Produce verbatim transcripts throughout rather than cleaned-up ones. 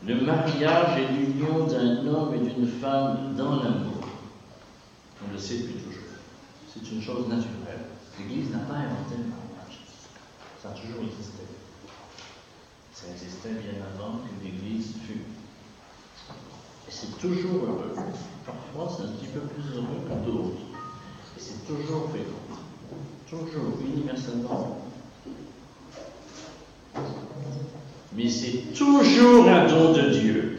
Le mariage est l'union d'un homme et d'une femme dans l'amour. On le sait depuis toujours. C'est une chose naturelle. L'Église n'a pas inventé le mariage. Ça a toujours existé. Ça existait bien avant que l'Église fût. Et c'est toujours heureux. Parfois, c'est un petit peu plus heureux que d'autres. Et c'est toujours fécond. Toujours, universellement. Mais c'est toujours un don de Dieu.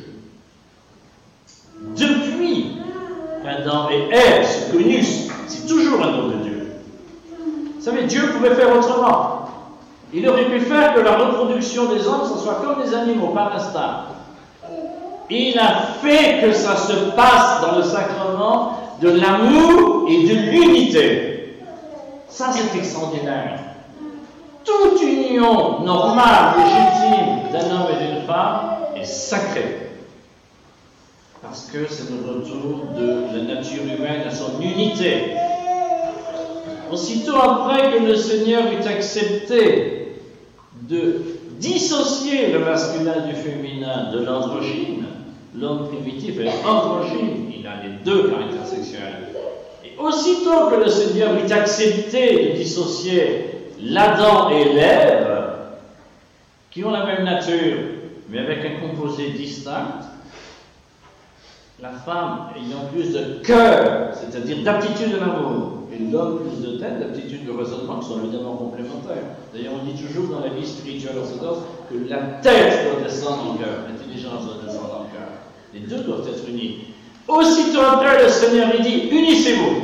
Depuis qu'Adam et Ève se connurent, c'est toujours un don de Dieu. Vous savez, Dieu pouvait faire autrement. Il aurait pu faire que la reproduction des hommes, ce soit comme des animaux, par l'instant. Il a fait que ça se passe dans le sacrement de l'amour et de l'unité. Ça, c'est extraordinaire. Toute union normale, légitime d'un homme et d'une femme est sacrée. Parce que c'est le retour de la nature humaine à son unité. Aussitôt après que le Seigneur eut accepté de dissocier le masculin du féminin de l'androgyne, l'homme primitif est androgyne, il a les deux caractères sexuels. Et aussitôt que le Seigneur eut accepté de dissocier l'Adam et l'Ève, qui ont la même nature, mais avec un composé distinct, la femme ayant plus de cœur, c'est-à-dire d'aptitude de l'amour, et l'homme plus de tête, d'aptitude de raisonnement, qui sont évidemment complémentaires. D'ailleurs, on dit toujours dans la vie spirituelle orthodoxe que la tête doit descendre en cœur, l'intelligence doit descendre en cœur. Les deux doivent être unis. Aussitôt après, le Seigneur il dit, unissez-vous.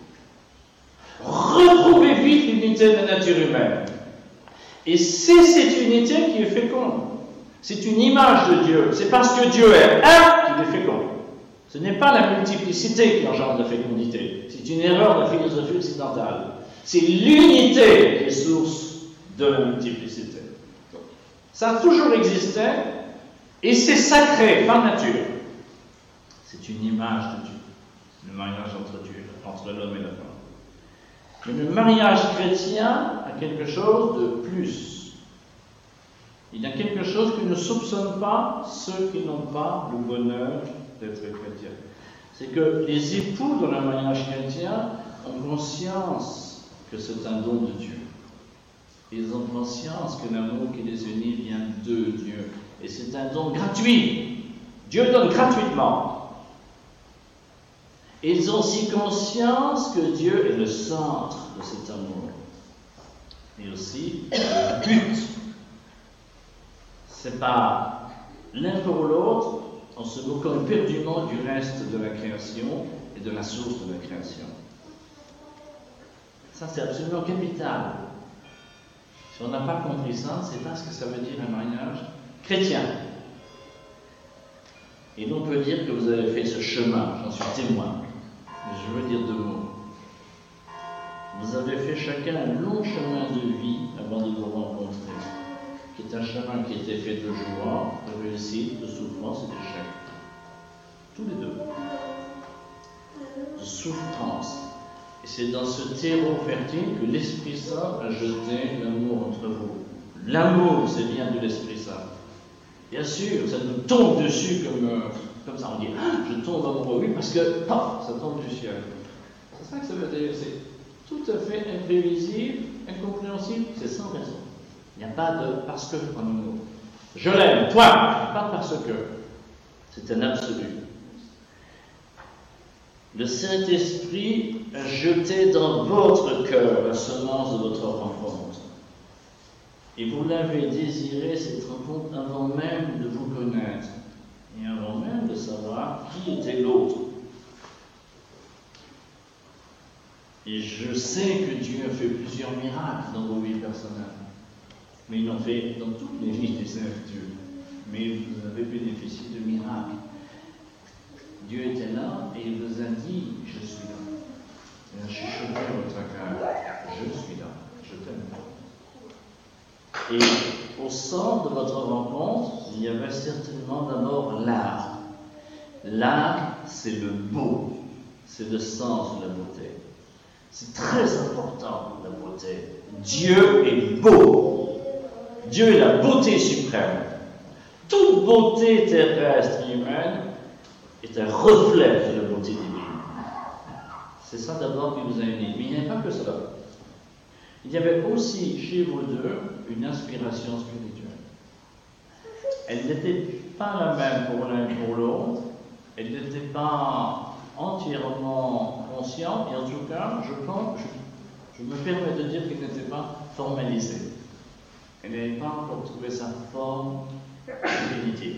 Retrouvez vite l'unité de la nature humaine. Et c'est cette unité qui est féconde. C'est une image de Dieu. C'est parce que Dieu est un qu'il est fécond. Ce n'est pas la multiplicité qui engendre la fécondité. C'est une erreur de la philosophie occidentale. C'est l'unité qui est source de la multiplicité. Ça a toujours existé et c'est sacré par nature. C'est une image de Dieu. Le mariage entre Dieu, entre l'homme et la femme. Mais le mariage chrétien a quelque chose de plus. Il y a quelque chose que ne soupçonnent pas ceux qui n'ont pas le bonheur d'être chrétiens. C'est que les époux dans le mariage chrétien ont conscience que c'est un don de Dieu. Ils ont conscience que l'amour qui les unit vient de Dieu. Et c'est un don gratuit. Dieu donne gratuitement. Ils ont aussi conscience que Dieu est le centre de cet amour. Et aussi le but. C'est pas l'un pour l'autre, en se moquant éperdument du reste de la création et de la source de la création. Ça, c'est absolument capital. Si on n'a pas compris ça, c'est pas ce que ça veut dire un mariage chrétien. Et l'on peut dire que vous avez fait ce chemin, j'en suis témoin. Mais je veux dire deux mots. Vous avez fait chacun un long chemin de vie avant de vous rencontrer, qui est un chemin qui était fait de joie, de réussite, de souffrance et d'échec. Tous les deux. De souffrance. Et c'est dans ce terreau fertile que l'Esprit Saint a jeté l'amour entre vous. L'amour, c'est bien de l'Esprit Saint. Bien sûr, ça nous tombe dessus comme, euh, comme ça. On dit, ah, je tombe amoureux, oui, parce que, paf, ça tombe du ciel. C'est ça que ça veut dire. C'est tout à fait imprévisible, incompréhensible, c'est sans raison. Il n'y a pas de parce que en amour. Je l'aime, toi, pas parce que. C'est un absolu. Le Saint-Esprit a jeté dans votre cœur la semence de votre rencontre. Et vous l'avez désiré, cette rencontre, avant même de vous connaître. Et avant même de savoir qui était l'autre. Et je sais que Dieu a fait plusieurs miracles dans vos vies personnelles. Mais il en fait dans toutes les vies des saints de Dieu. Mais vous avez bénéficié de miracles. Dieu était là et il vous a dit, je suis là. Il a chuchoté votre cœur, je suis là, je t'aime. Et au centre de votre rencontre, il y avait certainement d'abord l'art. L'art, c'est le beau, c'est le sens de la beauté. C'est très important, la beauté. Dieu est beau. Dieu est la beauté suprême. toute beauté terrestre et humaine est un reflet de la beauté divine. C'est ça d'abord qui vous a uni. Mais il n'y avait pas que cela. Il y avait aussi chez vous deux une inspiration spirituelle. Elle n'était pas la même pour l'un et pour l'autre. Elle n'était pas entièrement consciente. Et en tout cas, je pense, je, je me permets de dire qu'elle n'était pas formalisée. Elle n'avait pas encore trouvé sa forme définitive.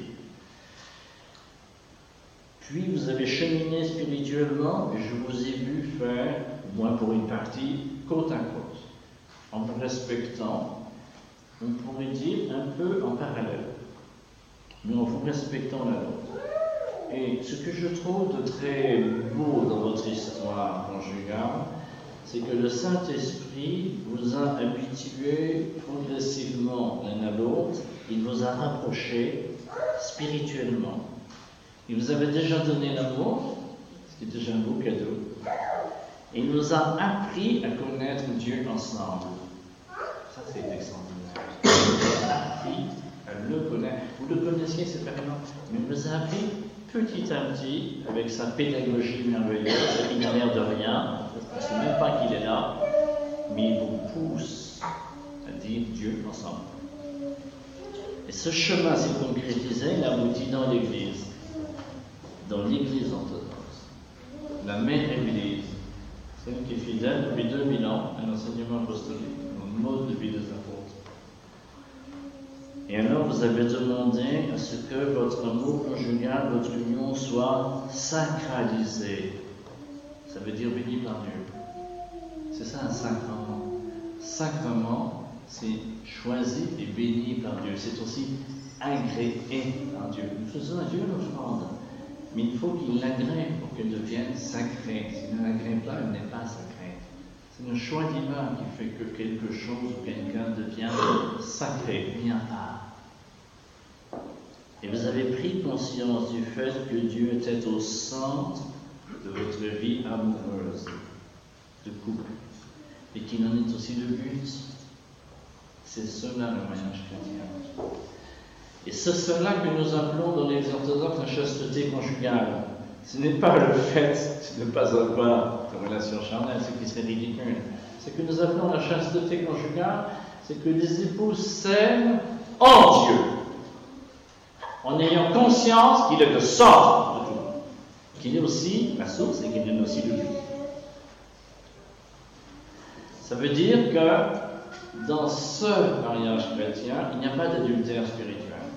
Puis vous avez cheminé spirituellement et je vous ai vu faire, au moins pour une partie, côte à côte, en vous respectant, on pourrait dire un peu en parallèle, mais en vous respectant l'un l'autre. Et ce que je trouve de très beau dans votre histoire conjugale, c'est que le Saint-Esprit vous a habitués progressivement l'un à l'autre, il vous a rapprochés spirituellement. Il vous avait déjà donné l'amour, ce qui est déjà un beau cadeau. Il nous a appris à connaître Dieu ensemble. Ça, c'est extraordinaire. Il nous a appris à le connaître. Vous le connaissiez séparément, mais il nous a appris petit à petit, avec sa pédagogie merveilleuse, il n'a l'air de rien, on ne sait même pas qu'il est là, mais il vous pousse à dire Dieu ensemble. Et ce chemin s'est concrétisé, il aboutit dans l'Église, dans l'Église orthodoxe, la mère Église, celle qui est fidèle depuis deux mille ans à l'enseignement apostolique, au mode de vie des apôtres. Et alors vous avez demandé à ce que votre amour conjugal, votre union soit sacralisée. Ça veut dire béni par Dieu. C'est ça un sacrement. Sacrement, c'est choisi et béni par Dieu. C'est aussi agréé par Dieu. Nous faisons à Dieu l'offrande, mais il faut qu'il l'agrée pour qu'elle devienne sacrée. S'il ne l'agrée pas, elle n'est pas sacrée. C'est un choix divin qui fait que quelque chose ou quelqu'un devient sacré, mis à part. Et vous avez pris conscience du fait que Dieu était au centre de votre vie amoureuse, de couple, et qu'il en est aussi le but. C'est cela le mariage chrétien. Et c'est cela que nous appelons dans les orthodoxes la chasteté conjugale. Ce n'est pas le fait de ne pas avoir de relation charnelle, ce qui serait ridicule. Ce que nous appelons la chasteté conjugale, c'est que les épouses s'aiment en Dieu, en ayant conscience qu'il est le centre de tout, qu'il est aussi la source et qu'il est aussi le but. Ça veut dire que dans ce mariage chrétien, il n'y a pas d'adultère spirituel.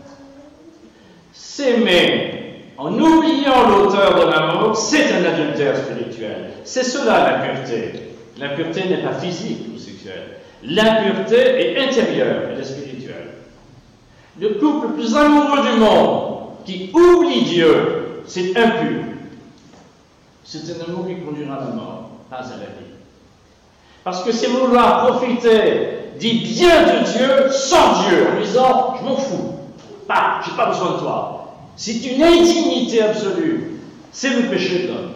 S'aimer en oubliant l'auteur de l'amour, c'est un adultère spirituel. C'est cela la pureté. La pureté n'est pas physique ou sexuelle. La pureté est intérieure, elle est spirituelle. Le couple le plus amoureux du monde, qui oublie Dieu, c'est impur. C'est un amour qui conduira à la mort, pas à la vie. Parce que c'est vouloir profiter des biens de Dieu sans Dieu, en disant, je m'en fous, pas, j'ai pas besoin de toi. C'est une indignité absolue. C'est le péché de l'homme.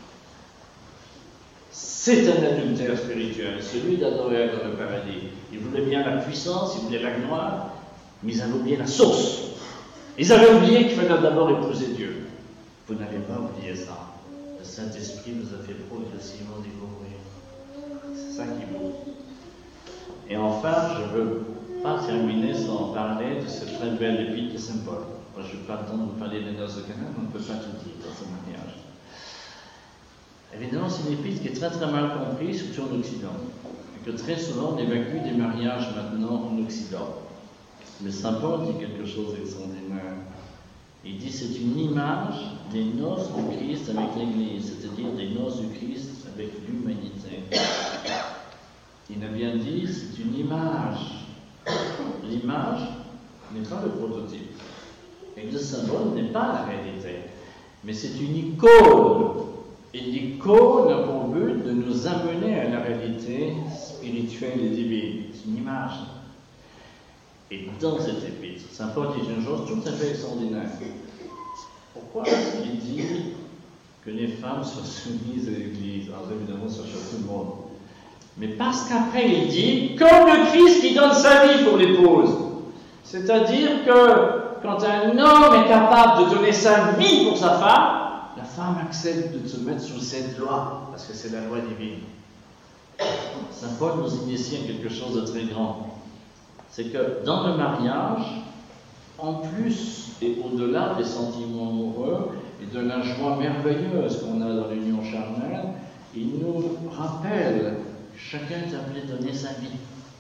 C'est un adultère spirituel, celui d'Adam et Ève dans le paradis. Ils voulaient bien la puissance, ils voulaient la gloire, mais ils avaient oublié la source. Ils avaient oublié qu'il fallait d'abord épouser Dieu. Vous n'avez pas oublié ça. Le Saint-Esprit vous a fait progressivement découvrir. C'est ça qui vous. Et enfin, je ne veux pas terminer sans parler de cette très belle épître de Saint Paul. Moi, je n'ai pas le temps de vous parler des noces de Cana, on ne peut pas tout dire dans ce mariage. Évidemment, c'est une épître qui est très très mal comprise, surtout en Occident. Et que très souvent, on évacue des mariages maintenant en Occident. Mais Saint Paul dit quelque chose d'extraordinaire. Il dit c'est une image des noces du Christ avec l'Église, c'est-à-dire des noces du Christ avec l'humanité. Il a bien dit c'est une image. L'image n'est pas le prototype. Et le symbole n'est pas la réalité. Mais c'est une icône. Et l'icône a pour but de nous amener à la réalité spirituelle et divine. C'est une image. Et dans cette épître, Saint Paul dit une chose tout à fait extraordinaire. Pourquoi est-ce qu'il dit que les femmes soient soumises à l'Église? Alors évidemment, ça choque tout le monde. Mais parce qu'après, il dit, comme le Christ qui donne sa vie pour l'épouse. C'est-à-dire que quand un homme est capable de donner sa vie pour sa femme, la femme accepte de se mettre sous cette loi, parce que c'est la loi divine. Saint Paul nous initie à quelque chose de très grand. C'est que dans le mariage, en plus et au-delà des sentiments amoureux et de la joie merveilleuse qu'on a dans l'union charnelle, il nous rappelle que chacun est appelé à donner sa vie.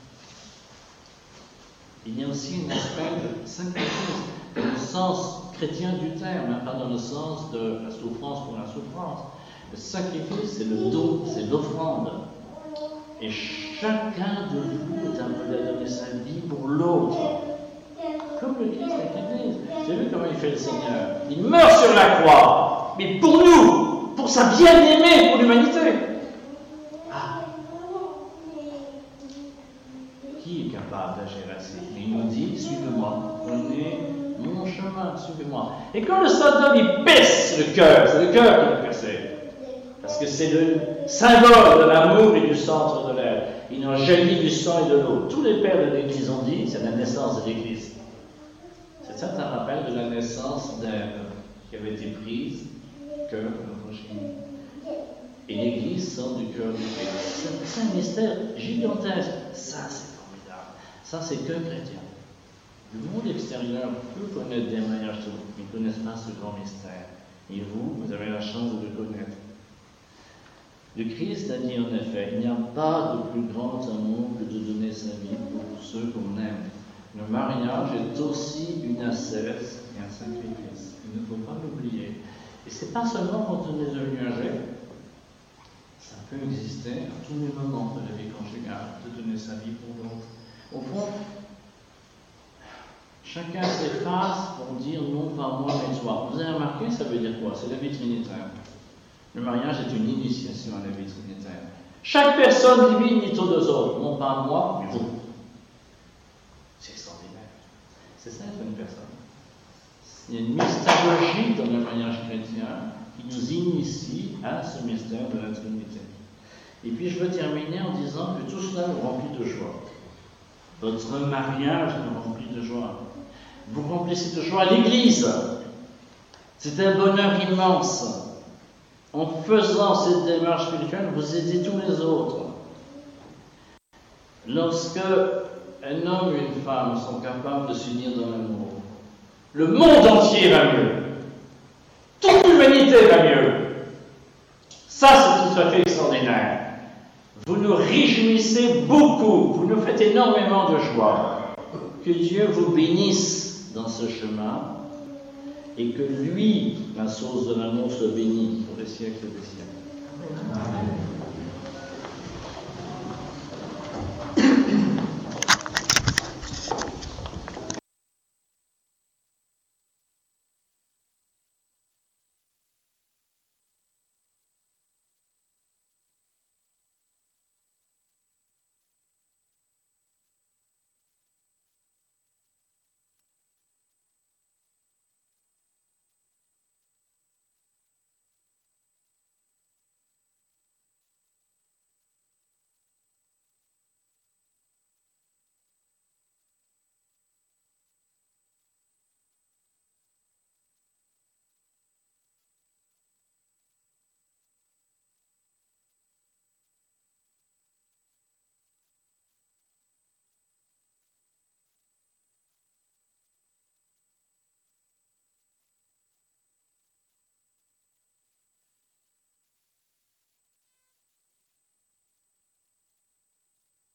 Il y a aussi une espèce de sacrifice, dans le sens chrétien du terme, hein, pas dans le sens de la souffrance pour la souffrance. Le sacrifice, c'est le don, c'est l'offrande. Et chacun de vous est appelé à donner sa vie pour l'autre. Comme le Christ avec l'Église. Vous avez vu comment il fait le Seigneur? Il meurt sur la croix, mais pour nous, pour sa bien-aimée, pour l'humanité. Ah. Qui est capable d'agir ainsi? Il nous dit, suivez-moi, prenez mon chemin, suivez-moi. Et quand le soldat lui baisse le cœur, c'est le cœur qui l'a cassé. Parce que c'est le symbole de l'amour et du centre de l'air. Il en jaillit du sang et de l'eau. Tous les pères de l'Église ont dit, c'est la naissance de l'Église. C'est ça un rappel de la naissance d'Ève, qui avait été prise, cœur de l'origine. Et l'Église sort du cœur du Christ. C'est un mystère gigantesque. Ça, c'est formidable. Ça, c'est que chrétien. Le monde extérieur peut connaître des mariages, mais ils ne connaissent pas ce grand mystère. Et vous, vous avez la chance de le connaître. Le Christ a dit en effet, il n'y a pas de plus grand amour que de donner sa vie pour ceux qu'on aime. Le mariage est aussi une ascèse et un sacrifice. Il ne faut pas l'oublier. Et ce n'est pas seulement quand on est devenu âgé. Ça peut exister à tous les moments de la vie conjugale, de donner sa vie pour l'autre. Au fond, chacun s'efface pour dire non pas moi mais toi. Vous avez remarqué, ça veut dire quoi? C'est la vie trinitaire. Le mariage est une initiation à la vie trinitaire. Chaque personne divine dit aux deux autres, non pas moi, mais vous. C'est extraordinaire. C'est ça être une personne. Il y a une mystérologie dans le mariage chrétien qui nous initie à ce mystère de la Trinité. Et puis je veux terminer en disant que tout cela nous remplit de joie. Votre mariage nous remplit de joie. Vous remplissez de joie à l'Église. C'est un bonheur immense. En faisant cette démarche spirituelle, vous aidez tous les autres. Lorsque un homme et une femme sont capables de s'unir dans l'amour, le monde entier va mieux. Toute l'humanité va mieux. Ça, c'est tout à fait extraordinaire. Vous nous réjouissez beaucoup. Vous nous faites énormément de joie. Que Dieu vous bénisse dans ce chemin. Et que lui, la source de l'amour, soit bénie pour les siècles des siècles. Amen.